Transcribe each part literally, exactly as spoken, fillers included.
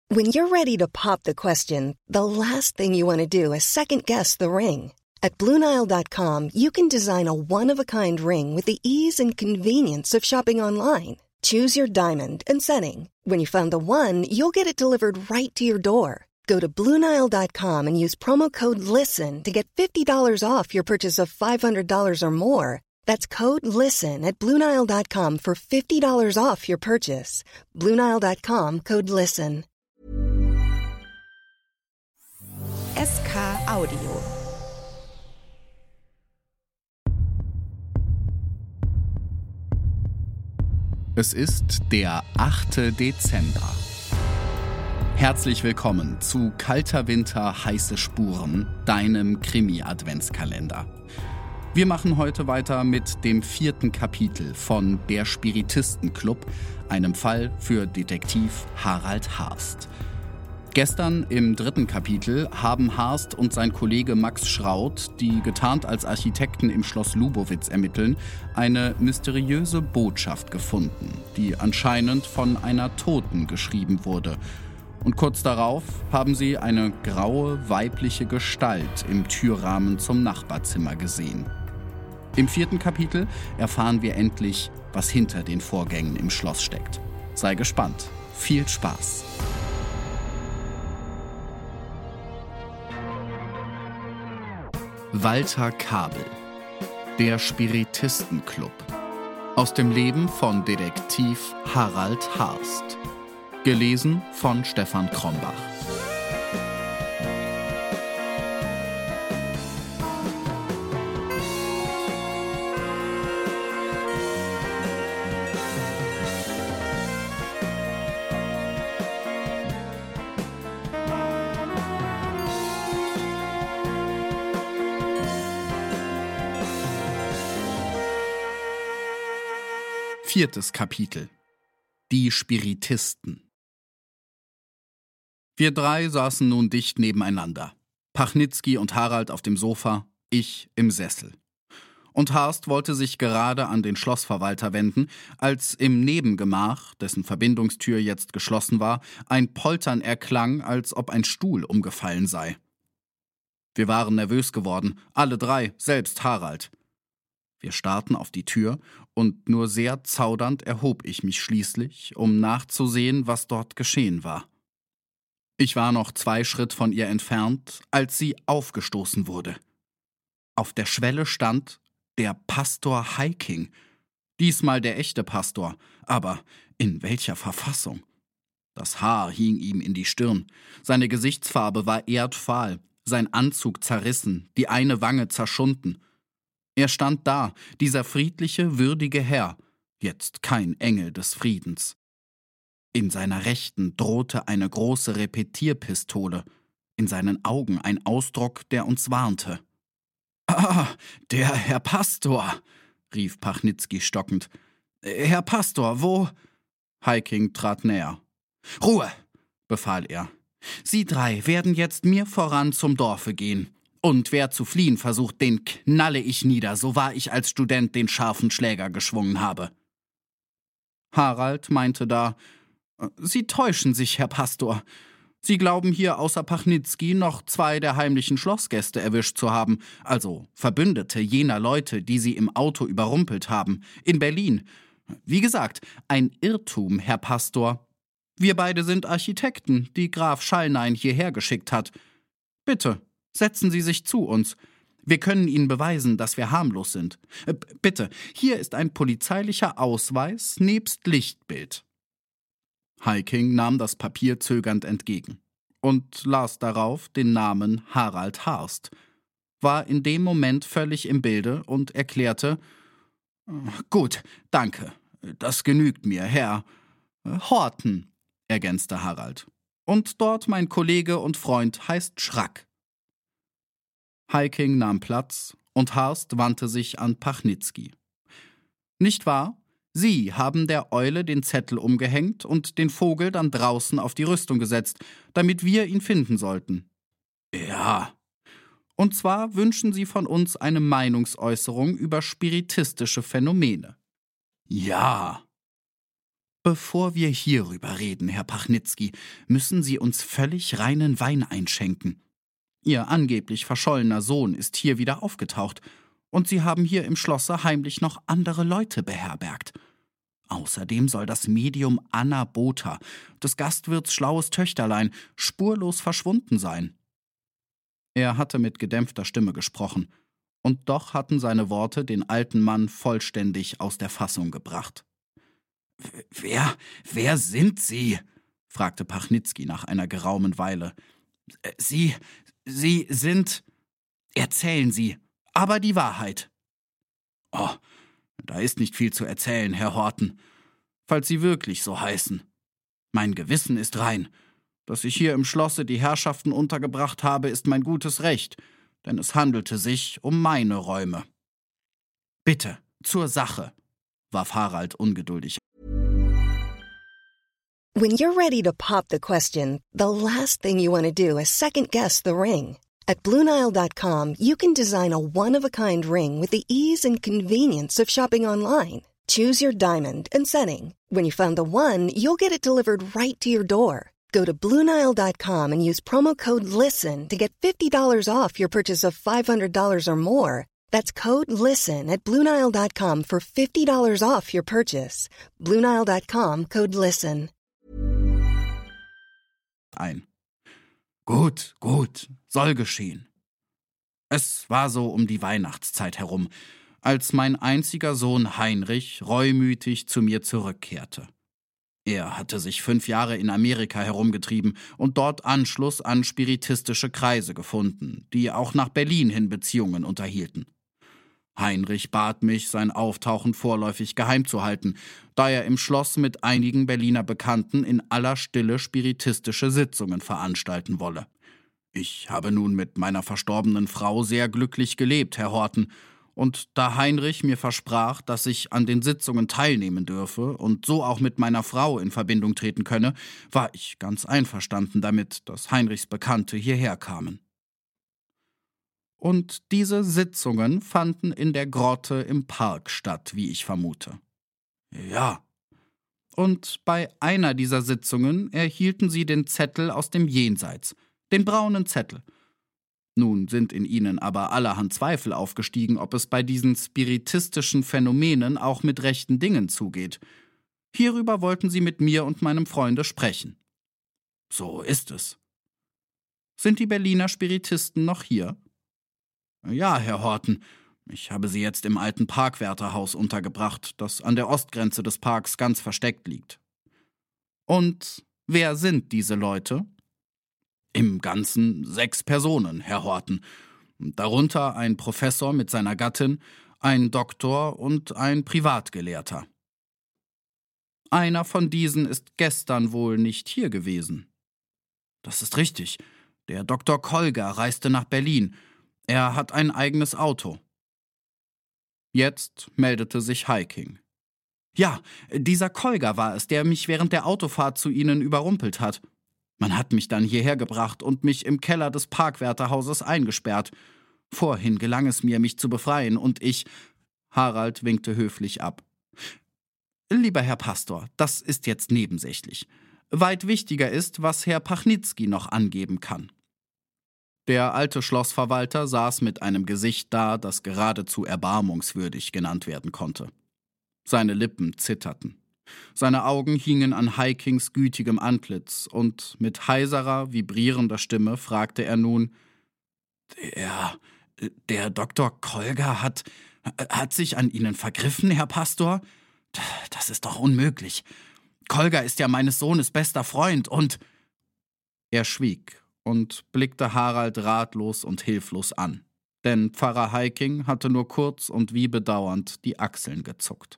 When you're ready to pop the question, the last thing you want to do is second-guess the ring. At Blue Nile dot com, you can design a one-of-a-kind ring with the ease and convenience of shopping online. Choose your diamond and setting. When you find the one, you'll get it delivered right to your door. Go to Blue Nile dot com and use promo code LISTEN to get fifty dollars off your purchase of five hundred dollars or more. That's code LISTEN at Blue Nile dot com for fifty dollars off your purchase. Blue Nile dot com, code LISTEN. S K Audio. Es ist der achte Dezember. Herzlich willkommen zu Kalter Winter, heiße Spuren, deinem Krimi-Adventskalender. Wir machen heute weiter mit dem vierten Kapitel von Der Spiritistenclub, einem Fall für Detektiv Harald Harst. Gestern im dritten Kapitel haben Harst und sein Kollege Max Schraut, die getarnt als Architekten im Schloss Lubowitz ermitteln, eine mysteriöse Botschaft gefunden, die anscheinend von einer Toten geschrieben wurde. Und kurz darauf haben sie eine graue, weibliche Gestalt im Türrahmen zum Nachbarzimmer gesehen. Im vierten Kapitel erfahren wir endlich, was hinter den Vorgängen im Schloss steckt. Sei gespannt. Viel Spaß! Walter Kabel, der Spiritistenclub. Aus dem Leben von Detektiv Harald Harst. Gelesen von Stefan Krombach. Viertes Kapitel. Die Spiritisten. Wir drei saßen nun dicht nebeneinander. Pachnitzky und Harald auf dem Sofa, ich im Sessel. Und Harst wollte sich gerade an den Schlossverwalter wenden, als im Nebengemach, dessen Verbindungstür jetzt geschlossen war, ein Poltern erklang, als ob ein Stuhl umgefallen sei. Wir waren nervös geworden, alle drei, selbst Harald. Wir starrten auf die Tür und nur sehr zaudernd erhob ich mich schließlich, um nachzusehen, was dort geschehen war. Ich war noch zwei Schritt von ihr entfernt, als sie aufgestoßen wurde. Auf der Schwelle stand der Pastor Heiking. Diesmal der echte Pastor, aber in welcher Verfassung? Das Haar hing ihm in die Stirn, seine Gesichtsfarbe war erdfahl, sein Anzug zerrissen, die eine Wange zerschunden. Er stand da, dieser friedliche, würdige Herr, jetzt kein Engel des Friedens. In seiner Rechten drohte eine große Repetierpistole, in seinen Augen ein Ausdruck, der uns warnte. »Ah, der Herr Pastor«, rief Pachnitzky stockend. »Herr Pastor, wo?« Heiking trat näher. »Ruhe«, befahl er. »Sie drei werden jetzt mir voran zum Dorfe gehen. Und wer zu fliehen versucht, den knalle ich nieder, so wahr ich als Student den scharfen Schläger geschwungen habe.« Harald meinte da, »Sie täuschen sich, Herr Pastor. Sie glauben hier außer Pachnitzky noch zwei der heimlichen Schlossgäste erwischt zu haben, also Verbündete jener Leute, die Sie im Auto überrumpelt haben, in Berlin. Wie gesagt, ein Irrtum, Herr Pastor. Wir beide sind Architekten, die Graf Schallnein hierher geschickt hat. Bitte, setzen Sie sich zu uns. Wir können Ihnen beweisen, dass wir harmlos sind. Äh, bitte, hier ist ein polizeilicher Ausweis nebst Lichtbild.« Heiking nahm das Papier zögernd entgegen und las darauf den Namen Harald Harst, war in dem Moment völlig im Bilde und erklärte, »Gut, danke, das genügt mir, Herr Horten«, ergänzte Harald. »Und dort mein Kollege und Freund heißt Schrack.« Heiking nahm Platz und Harst wandte sich an Pachnitzky. »Nicht wahr? Sie haben der Eule den Zettel umgehängt und den Vogel dann draußen auf die Rüstung gesetzt, damit wir ihn finden sollten.« »Ja.« »Und zwar wünschen Sie von uns eine Meinungsäußerung über spiritistische Phänomene.« »Ja.« »Bevor wir hierüber reden, Herr Pachnitzky, müssen Sie uns völlig reinen Wein einschenken. Ihr angeblich verschollener Sohn ist hier wieder aufgetaucht, und Sie haben hier im Schlosse heimlich noch andere Leute beherbergt. Außerdem soll das Medium Anna Botha, des Gastwirts schlaues Töchterlein, spurlos verschwunden sein.« Er hatte mit gedämpfter Stimme gesprochen, und doch hatten seine Worte den alten Mann vollständig aus der Fassung gebracht. »Wer, wer sind Sie?« fragte Pachnitzky nach einer geraumen Weile. »Sie, Sie sind... Erzählen Sie, aber die Wahrheit.« »Oh, da ist nicht viel zu erzählen, Herr Horten, falls Sie wirklich so heißen. Mein Gewissen ist rein. Dass ich hier im Schlosse die Herrschaften untergebracht habe, ist mein gutes Recht, denn es handelte sich um meine Räume.« »Bitte, zur Sache«, warf Harald ungeduldig. When you're ready to pop the question, the last thing you want to do is second-guess the ring. At Blue Nile dot com, you can design a one-of-a-kind ring with the ease and convenience of shopping online. Choose your diamond and setting. When you find the one, you'll get it delivered right to your door. Go to Blue Nile dot com and use promo code LISTEN to get fifty dollars off your purchase of five hundred dollars or more. That's code LISTEN at Blue Nile dot com for fifty dollars off your purchase. Blue Nile dot com, code LISTEN. Ein. Gut, gut, soll geschehen. Es war so um die Weihnachtszeit herum, als mein einziger Sohn Heinrich reumütig zu mir zurückkehrte. Er hatte sich fünf Jahre in Amerika herumgetrieben und dort Anschluss an spiritistische Kreise gefunden, die auch nach Berlin hin Beziehungen unterhielten. Heinrich bat mich, sein Auftauchen vorläufig geheim zu halten, da er im Schloss mit einigen Berliner Bekannten in aller Stille spiritistische Sitzungen veranstalten wolle. Ich habe nun mit meiner verstorbenen Frau sehr glücklich gelebt, Herr Horten, und da Heinrich mir versprach, dass ich an den Sitzungen teilnehmen dürfe und so auch mit meiner Frau in Verbindung treten könne, war ich ganz einverstanden damit, dass Heinrichs Bekannte hierher kamen. Und diese Sitzungen fanden in der Grotte im Park statt, wie ich vermute. Ja. Und bei einer dieser Sitzungen erhielten sie den Zettel aus dem Jenseits, den braunen Zettel. Nun sind in ihnen aber allerhand Zweifel aufgestiegen, ob es bei diesen spiritistischen Phänomenen auch mit rechten Dingen zugeht. Hierüber wollten sie mit mir und meinem Freunde sprechen. So ist es. Sind die Berliner Spiritisten noch hier? Ja, Herr Horten, ich habe sie jetzt im alten Parkwärterhaus untergebracht, das an der Ostgrenze des Parks ganz versteckt liegt. Und wer sind diese Leute? Im Ganzen sechs Personen, Herr Horten. Darunter ein Professor mit seiner Gattin, ein Doktor und ein Privatgelehrter. Einer von diesen ist gestern wohl nicht hier gewesen. Das ist richtig. Der Doktor Kolger reiste nach Berlin. Er hat ein eigenes Auto. Jetzt meldete sich Heiking. Ja, dieser Kolger war es, der mich während der Autofahrt zu Ihnen überrumpelt hat. Man hat mich dann hierher gebracht und mich im Keller des Parkwärterhauses eingesperrt. Vorhin gelang es mir, mich zu befreien, und ich... Harald winkte höflich ab. Lieber Herr Pastor, das ist jetzt nebensächlich. Weit wichtiger ist, was Herr Pachnitzky noch angeben kann. Der alte Schlossverwalter saß mit einem Gesicht da, das geradezu erbarmungswürdig genannt werden konnte. Seine Lippen zitterten. Seine Augen hingen an Heikings gütigem Antlitz, und mit heiserer, vibrierender Stimme fragte er nun: Der, der Doktor Kolger hat, hat sich an Ihnen vergriffen, Herr Pastor? Das ist doch unmöglich. Kolger ist ja meines Sohnes bester Freund und... Er schwieg und blickte Harald ratlos und hilflos an, denn Pfarrer Heiking hatte nur kurz und wie bedauernd die Achseln gezuckt.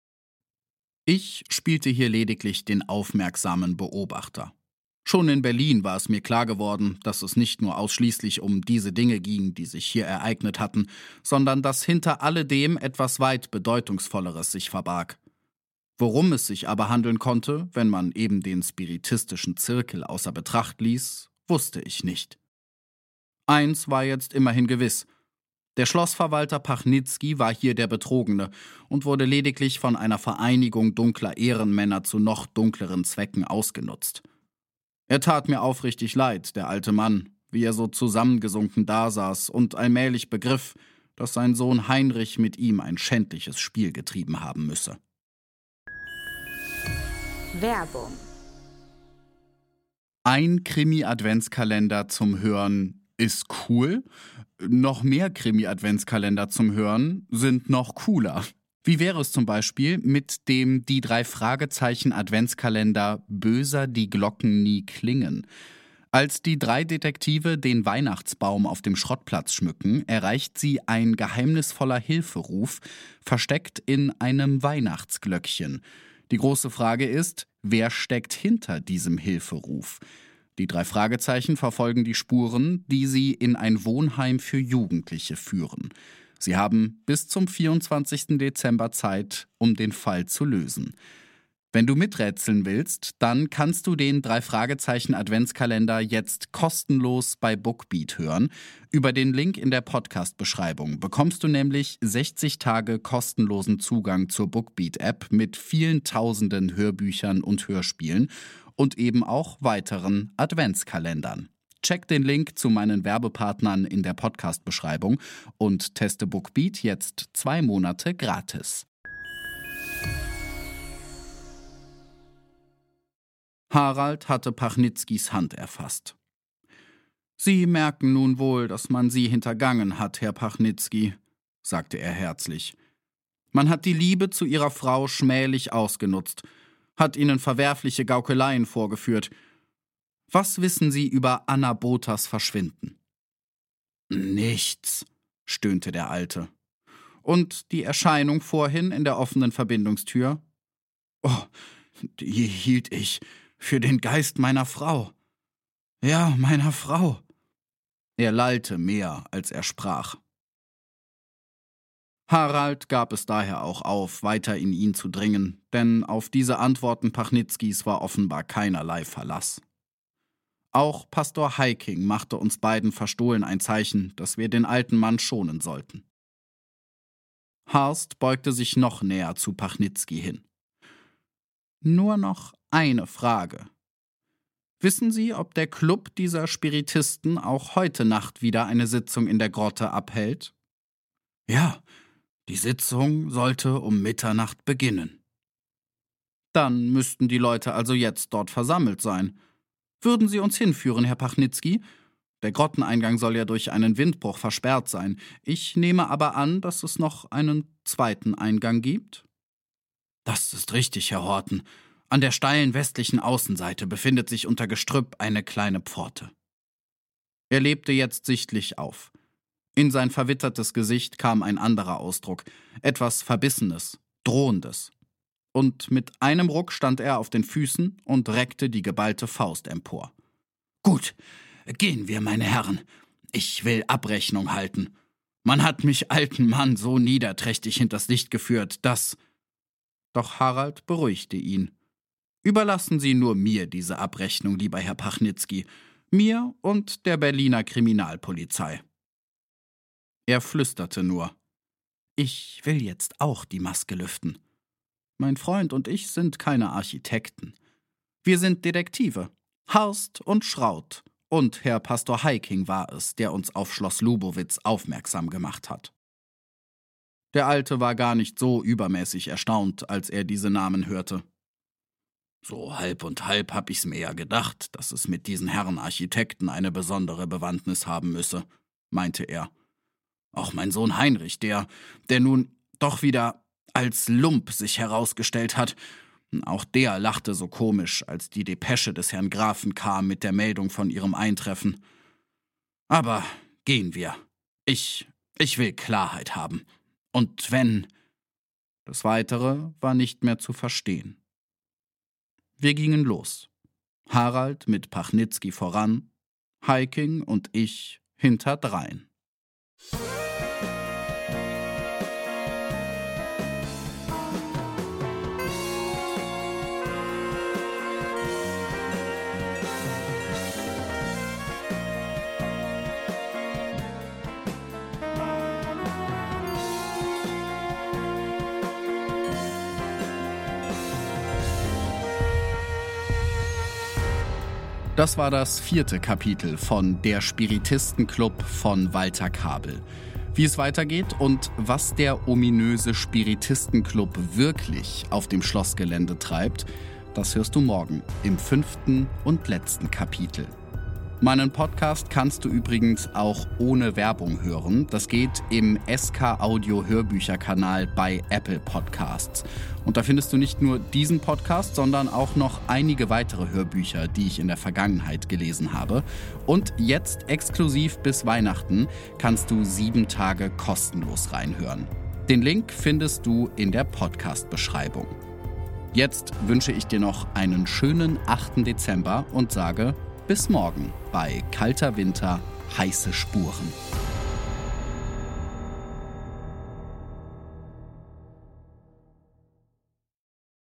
Ich spielte hier lediglich den aufmerksamen Beobachter. Schon in Berlin war es mir klar geworden, dass es nicht nur ausschließlich um diese Dinge ging, die sich hier ereignet hatten, sondern dass hinter alledem etwas weit Bedeutungsvolleres sich verbarg. Worum es sich aber handeln konnte, wenn man eben den spiritistischen Zirkel außer Betracht ließ, wusste ich nicht. Eins war jetzt immerhin gewiss: Der Schlossverwalter Pachnitzky war hier der Betrogene und wurde lediglich von einer Vereinigung dunkler Ehrenmänner zu noch dunkleren Zwecken ausgenutzt. Er tat mir aufrichtig leid, der alte Mann, wie er so zusammengesunken dasaß und allmählich begriff, dass sein Sohn Heinrich mit ihm ein schändliches Spiel getrieben haben müsse. Werbung. Ein Krimi-Adventskalender zum Hören ist cool. Noch mehr Krimi-Adventskalender zum Hören sind noch cooler. Wie wäre es zum Beispiel mit dem die drei Fragezeichen Adventskalender Böser die Glocken nie klingen? Als die drei Detektive den Weihnachtsbaum auf dem Schrottplatz schmücken, erreicht sie ein geheimnisvoller Hilferuf, versteckt in einem Weihnachtsglöckchen. Die große Frage ist, wer steckt hinter diesem Hilferuf? Die drei Fragezeichen verfolgen die Spuren, die sie in ein Wohnheim für Jugendliche führen. Sie haben bis zum vierundzwanzigsten Dezember Zeit, um den Fall zu lösen. Wenn du miträtseln willst, dann kannst du den drei Fragezeichen Adventskalender jetzt kostenlos bei Bookbeat hören. Über den Link in der Podcast-Beschreibung bekommst du nämlich sechzig Tage kostenlosen Zugang zur Bookbeat-App mit vielen tausenden Hörbüchern und Hörspielen und eben auch weiteren Adventskalendern. Check den Link zu meinen Werbepartnern in der Podcast-Beschreibung und teste Bookbeat jetzt zwei Monate gratis. Harald hatte Pachnitzkys Hand erfasst. »Sie merken nun wohl, dass man Sie hintergangen hat, Herr Pachnitzky«, sagte er herzlich. »Man hat die Liebe zu Ihrer Frau schmählich ausgenutzt, hat Ihnen verwerfliche Gaukeleien vorgeführt. Was wissen Sie über Anna Bothas Verschwinden?« »Nichts«, stöhnte der Alte. »Und die Erscheinung vorhin in der offenen Verbindungstür?« »Oh, die hielt ich für den Geist meiner Frau. Ja, meiner Frau.« Er lallte mehr, als er sprach. Harald gab es daher auch auf, weiter in ihn zu dringen, denn auf diese Antworten Pachnitzkys war offenbar keinerlei Verlass. Auch Pastor Heiking machte uns beiden verstohlen ein Zeichen, dass wir den alten Mann schonen sollten. Harst beugte sich noch näher zu Pachnitzky hin. »Nur noch eine Frage. Wissen Sie, ob der Club dieser Spiritisten auch heute Nacht wieder eine Sitzung in der Grotte abhält?« »Ja, die Sitzung sollte um Mitternacht beginnen.« »Dann müssten die Leute also jetzt dort versammelt sein. Würden Sie uns hinführen, Herr Pachnitzky? Der Grotteneingang soll ja durch einen Windbruch versperrt sein. Ich nehme aber an, dass es noch einen zweiten Eingang gibt?« »Das ist richtig, Herr Horten. An der steilen westlichen Außenseite befindet sich unter Gestrüpp eine kleine Pforte.« Er lebte jetzt sichtlich auf. In sein verwittertes Gesicht kam ein anderer Ausdruck, etwas Verbissenes, Drohendes. Und mit einem Ruck stand er auf den Füßen und reckte die geballte Faust empor. »Gut, gehen wir, meine Herren. Ich will Abrechnung halten. Man hat mich, alten Mann, so niederträchtig hinters Licht geführt, dass...« Doch Harald beruhigte ihn. »Überlassen Sie nur mir diese Abrechnung, lieber Herr Pachnitzky, mir und der Berliner Kriminalpolizei.« Er flüsterte nur. »Ich will jetzt auch die Maske lüften. Mein Freund und ich sind keine Architekten. Wir sind Detektive, Harst und Schraut, und Herr Pastor Heiking war es, der uns auf Schloss Lubowitz aufmerksam gemacht hat.« Der Alte war gar nicht so übermäßig erstaunt, als er diese Namen hörte. »So halb und halb hab ich's mir ja gedacht, dass es mit diesen Herren Architekten eine besondere Bewandtnis haben müsse«, meinte er. »Auch mein Sohn Heinrich, der, der nun doch wieder als Lump sich herausgestellt hat, auch der lachte so komisch, als die Depesche des Herrn Grafen kam mit der Meldung von ihrem Eintreffen. Aber gehen wir. Ich, ich will Klarheit haben. Und wenn...« Das Weitere war nicht mehr zu verstehen. Wir gingen los. Harald mit Pachnitzky voran, Heiking und ich hinterdrein. Das war das vierte Kapitel von Der Spiritistenclub von Walter Kabel. Wie es weitergeht und was der ominöse Spiritistenclub wirklich auf dem Schlossgelände treibt, das hörst du morgen im fünften und letzten Kapitel. Meinen Podcast kannst du übrigens auch ohne Werbung hören. Das geht im S K Audio Hörbücherkanal bei Apple Podcasts. Und da findest du nicht nur diesen Podcast, sondern auch noch einige weitere Hörbücher, die ich in der Vergangenheit gelesen habe. Und jetzt exklusiv bis Weihnachten kannst du sieben Tage kostenlos reinhören. Den Link findest du in der Podcast-Beschreibung. Jetzt wünsche ich dir noch einen schönen achten Dezember und sage bis morgen bei Kalter Winter, heiße Spuren.